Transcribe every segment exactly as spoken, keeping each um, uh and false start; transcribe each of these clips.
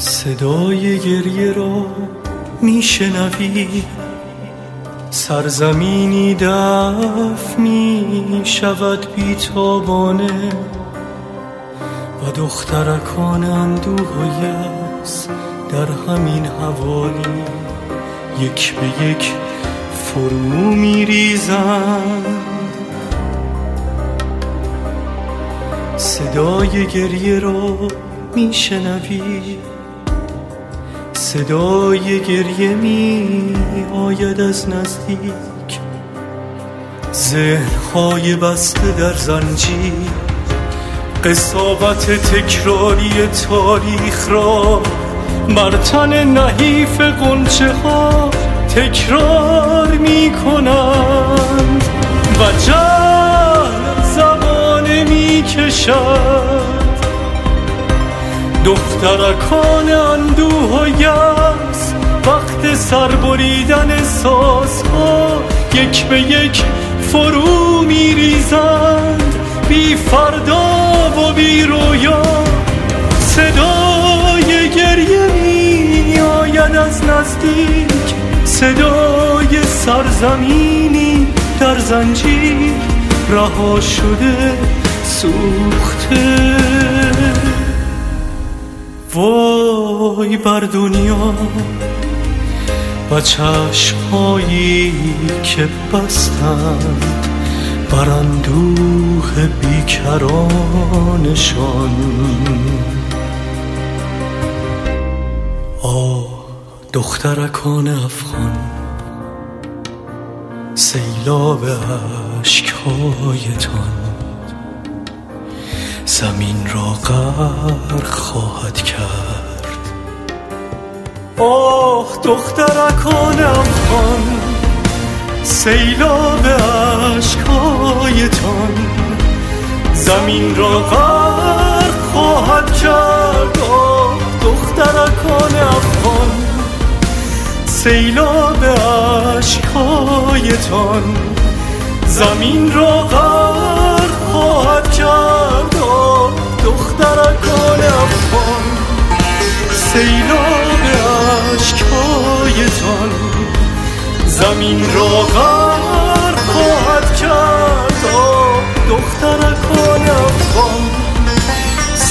صدای گریه را میشنوی، سرزمینی دفن می شود بیتابانه و دخترکان اندوه و یأس در همین حوالی یک به یک فرو می ریزند. صدای گریه را می شنوی، صدای گریه می آید از نزدیک، ذهن‌های بسته در زنجیر، قضاوت تکراری تاریخ را بر تن نحیف غنچه ها تکرار می کنند و جهل زمانه می کشد. دخترکان اندوه و یأس وقت سربریدن احساس‌ها یک به یک فرو می ریزند، بی فردا و بی رویا. صدای گریه می آید از نزدیک، صدای سرزمینی در زنجیر رها شده سوخته. وای بر دنیا و چشم‌هایی که بستند بر اندوه بیکرانشان. آه دخترکان افغان، سیلاب اشک‌هایتان زمین را غرق خواهد کرد. آه دخترکان افغان، سیلاب اشک‌هایتان زمین را غرق خواهد کرد. آه دخترکان افغان، سیلاب اشک‌هایتان زمین را غرق خواهد کرد. آه دخترکان افغان، سیلاب اشک‌هایتان زمین را غرق خواهد کرد. آه دخترکان افغان،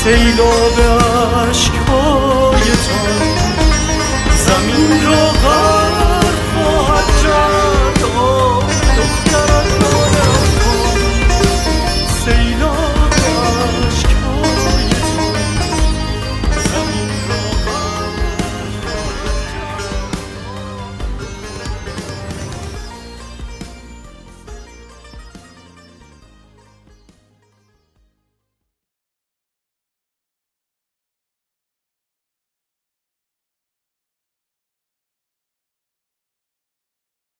سیلاب اشک‌هایتان زمین را غرق